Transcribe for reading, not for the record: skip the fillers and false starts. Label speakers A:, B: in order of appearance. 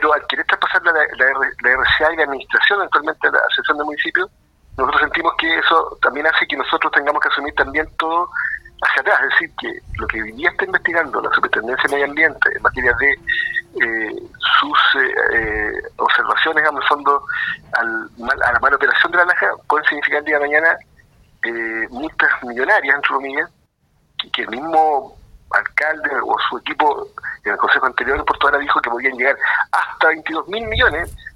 A: al querer traspasar la RCA y la administración eventualmente a la Asociación de Municipios, nosotros sentimos que eso también hace que nosotros tengamos que asumir también todo hacia atrás, es decir, que lo que hoy día está investigando la Superintendencia de Medio Ambiente en materia de sus observaciones, en el fondo, a la mala operación de la laja, pueden significar el día de mañana multas millonarias, entre comillas, que el mismo alcalde o su equipo en el consejo anterior en Puerto Vara dijo que podían llegar hasta 22.000 millones